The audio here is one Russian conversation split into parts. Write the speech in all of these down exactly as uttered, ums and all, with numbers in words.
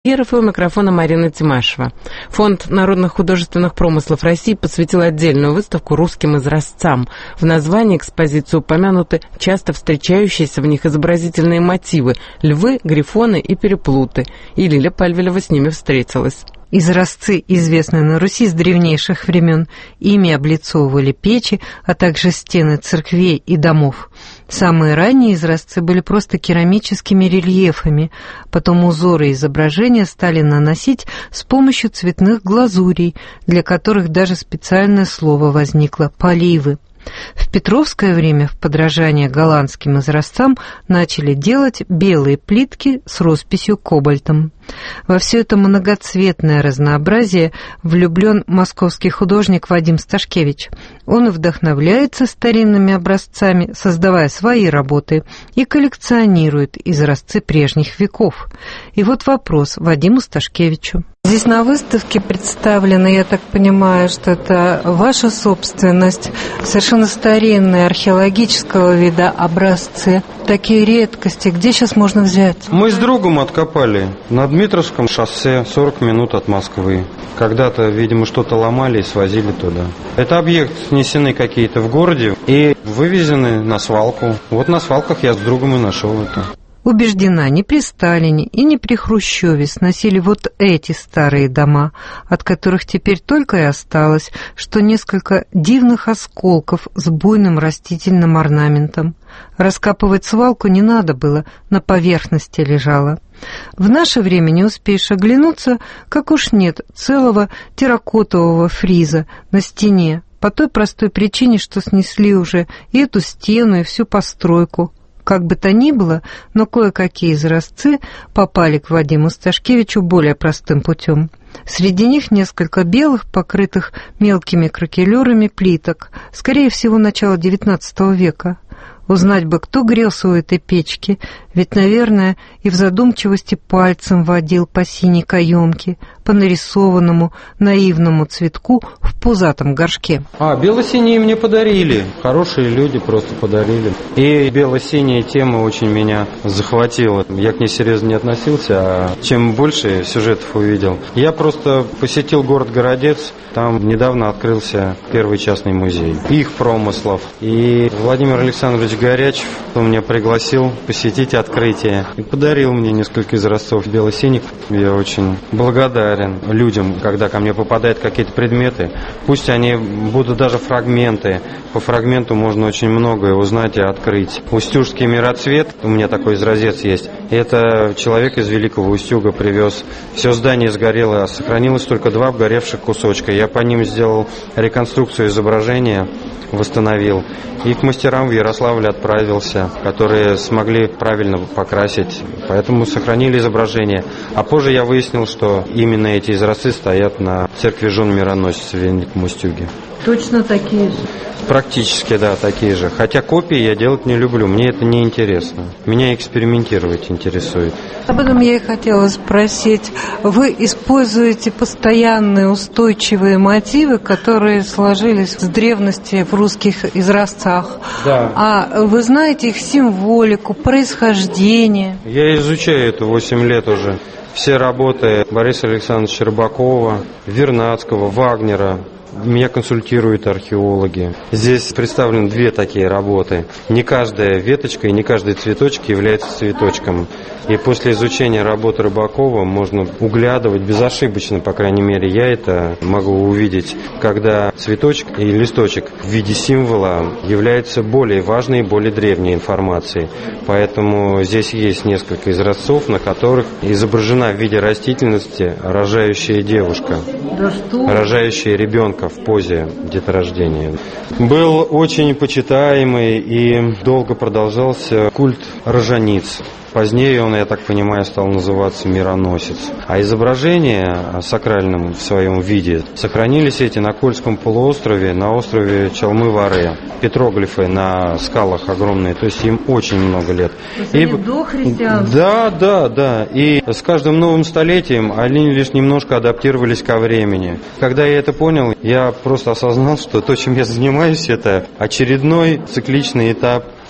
РФ у микрофона Марина Тимашева. Фонд народных художественных промыслов России посвятил отдельную выставку русским изразцам. В названии экспозиции упомянуты часто встречающиеся в них изобразительные мотивы – львы, грифоны и переплуты. И Лиля Пальвелева с ними встретилась. Изразцы, известные на Руси с древнейших времен, ими облицовывали печи, а также стены церквей и домов. Самые ранние изразцы были просто керамическими рельефами, потом узоры и изображения стали наносить с помощью цветных глазурей, для которых даже специальное слово возникло – поливы. В петровское время в подражание голландским изразцам начали делать белые плитки с росписью кобальтом. Во все это многоцветное разнообразие влюблен московский художник Вадим Сташкевич. Он вдохновляется старинными образцами, создавая свои работы, и коллекционирует изразцы прежних веков. И вот вопрос Вадиму Сташкевичу. Здесь на выставке представлены, я так понимаю, что это ваша собственность, совершенно старинные археологического вида образцы, такие редкости. Где сейчас можно взять? Мы с другом откопали на Дмитровском шоссе, сорок минут от Москвы. Когда-то, видимо, что-то ломали и свозили туда. Это объект снесены какие-то в городе и вывезены на свалку. Вот на свалках я с другом и нашел это. Убеждена, ни при Сталине и ни при Хрущеве сносили вот эти старые дома, от которых теперь только и осталось, что несколько дивных осколков с буйным растительным орнаментом. Раскапывать свалку не надо было, на поверхности лежала. В наше время не успеешь оглянуться, как уж нет целого терракотового фриза на стене, по той простой причине, что снесли уже и эту стену, и всю постройку. Как бы то ни было, но кое-какие изразцы попали к Вадиму Сташкевичу более простым путем. Среди них несколько белых, покрытых мелкими кракелюрами плиток, скорее всего, начала девятнадцатого века. Узнать бы, кто грелся у этой печки, ведь, наверное, и в задумчивости пальцем водил по синей каемке, по нарисованному наивному цветку в пузатом горшке. А, бело-синие мне подарили. Хорошие люди просто подарили. И бело-синяя тема очень меня захватила. Я к ней серьезно не относился, а чем больше сюжетов увидел. Я просто посетил город Городец. Там недавно открылся первый частный музей их промыслов. И Владимир Александрович Горячев, он меня пригласил посетить открытие и подарил мне несколько изразцов бело-синих. Я очень благодарен людям, когда ко мне попадают какие-то предметы. Пусть они будут даже фрагменты. По фрагменту можно очень многое узнать и открыть. Устюжский мироцвет, у меня такой изразец есть. Это человек из Великого Устюга привез. Все здание сгорело, сохранилось только два обгоревших кусочка. Я по ним сделал реконструкцию изображения, восстановил. И к мастерам в Ярославле отправился, которые смогли правильно покрасить. Поэтому сохранили изображение. А позже я выяснил, что именно эти изразцы стоят на церкви жен мироносец в Великом Устюге. Точно такие же? Практически, да, такие же. Хотя копии я делать не люблю, мне это не интересно. Меня экспериментировать интересует. Об этом я и хотела спросить. Вы используете постоянные устойчивые мотивы, которые сложились с древности в русских изразцах. Да. А вы знаете их символику, происхождение? Я изучаю это восемь лет уже. Все работы Бориса Александровича Рыбакова, Вернадского, Вагнера. Меня консультируют археологи. Здесь представлены две такие работы. Не каждая веточка и не каждый цветочек является цветочком. И после изучения работы Рыбакова можно углядывать безошибочно, по крайней мере, я это могу увидеть, когда цветочек и листочек в виде символа являются более важной и более древней информацией. Поэтому здесь есть несколько изразцов, на которых изображена в виде растительности рожающая девушка, да что? Рожающая ребенка в позе деторождения. Был очень почитаемый и долго продолжался культ рожениц. Позднее он, я так понимаю, стал называться мироносец. А изображения в сакральном в своем виде сохранились эти на Кольском полуострове, на острове Чалмы-Варе. Петроглифы на скалах огромные, то есть им очень много лет. И до христианства? Да, да, да. И с каждым новым столетием они лишь немножко адаптировались ко времени. Когда я это понял, я просто осознал, что то, чем я занимаюсь, это очередной цикличный этап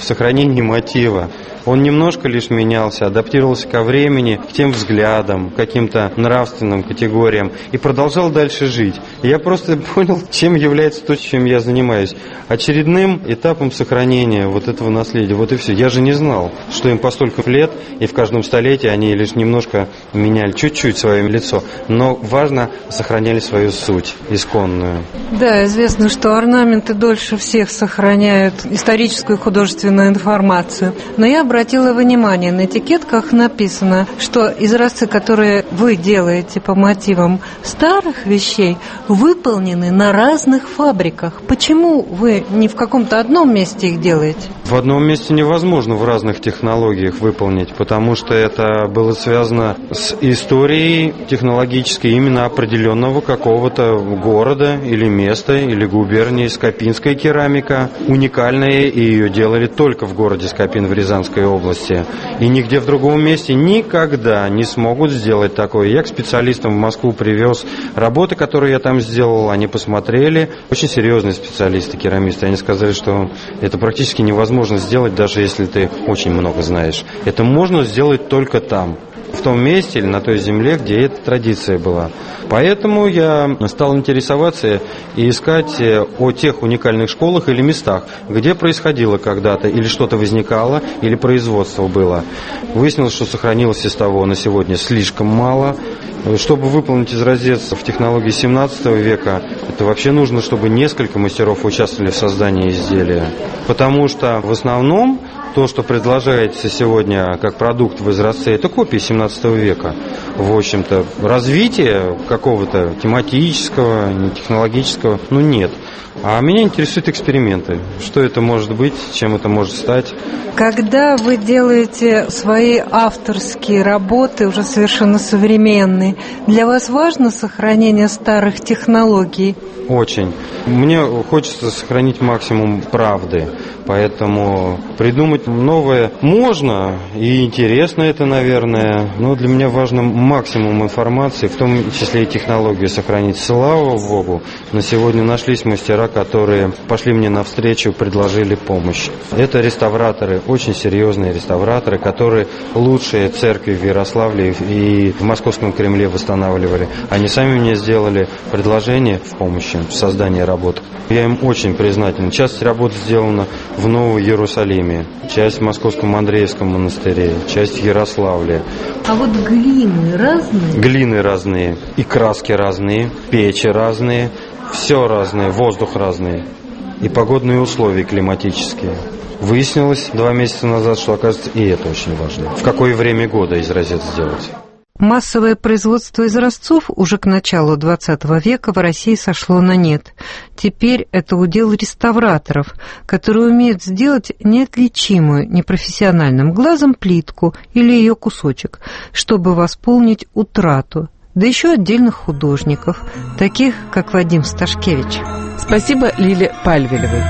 в сохранении мотива. Он немножко лишь менялся, адаптировался ко времени, к тем взглядам, к каким-то нравственным категориям и продолжал дальше жить. И я просто понял, чем является то, чем я занимаюсь. Очередным этапом сохранения вот этого наследия. Вот и все. Я же не знал, что им по столько лет, и в каждом столетии они лишь немножко меняли чуть-чуть свое лицо, но важно, сохраняли свою суть исконную. Да, известно, что орнаменты дольше всех сохраняют историческую и художественную информацию. Но я обратила внимание, на этикетках написано, что изразцы, которые вы делаете по мотивам старых вещей, выполнены на разных фабриках. Почему вы не в каком-то одном месте их делаете? В одном месте невозможно в разных технологиях выполнить, потому что это было связано с историей технологической именно определенного какого-то города или места, или губернии. Скопинская керамика уникальная, и ее делали только в городе Скопин в Рязанской области. И нигде в другом месте никогда не смогут сделать такое. Я к специалистам в Москву привез работы, которые я там сделал, они посмотрели. Очень серьезные специалисты, керамисты. Они сказали, что это практически невозможно сделать, даже если ты очень много знаешь. Это можно сделать только там, в том месте или на той земле, где эта традиция была. Поэтому я стал интересоваться и искать о тех уникальных школах или местах, где происходило когда-то, или что-то возникало, или производство было. Выяснилось, что сохранилось из того на сегодня слишком мало. Чтобы выполнить изразец в технологии семнадцатого века, это вообще нужно, чтобы несколько мастеров участвовали в создании изделия. Потому что в основном то, что предложается сегодня как продукт в изразце, это копии семнадцатого века. В общем-то, развития какого-то тематического, технологического, ну нет. А меня интересуют эксперименты. Что это может быть, чем это может стать. Когда вы делаете свои авторские работы, уже совершенно современные, для вас важно сохранение старых технологий? Очень. Мне хочется сохранить максимум правды, поэтому придумать новое можно, и интересно это, наверное, но для меня важно максимум информации, в том числе и технологию сохранить. Слава Богу, на сегодня нашлись мастера, которые пошли мне навстречу, предложили помощь. Это реставраторы, очень серьезные реставраторы, которые лучшие церкви в Ярославле и в Московском Кремле восстанавливали. Они сами мне сделали предложение в помощи в создании работ. Я им очень признателен. Часть работ сделана в Новом Иерусалиме, часть в Московском Андреевском монастыре, часть в Ярославле. А вот глины разные? Глины разные, и краски разные, печи разные, все разное, воздух разный, и погодные условия климатические. Выяснилось два месяца назад, что, оказывается, и это очень важно. В какое время года изразец сделать? Массовое производство изразцов уже к началу двадцатого века в России сошло на нет. Теперь это удел реставраторов, которые умеют сделать неотличимую непрофессиональным глазом плитку или ее кусочек, чтобы восполнить утрату. Да еще отдельных художников, таких как Вадим Сташкевич. Спасибо Лиле Пальвелевой.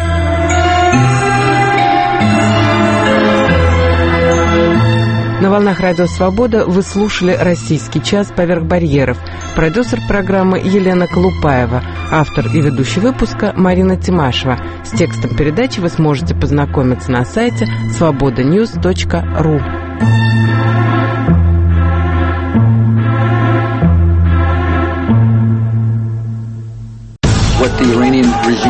На волнах Радио Свобода вы слушали «Российский час поверх барьеров». Продюсер программы Елена Колупаева. Автор и ведущий выпуска Марина Тимашева. С текстом передачи вы сможете познакомиться на сайте свобода ньюс точка ру. What the Iranian regime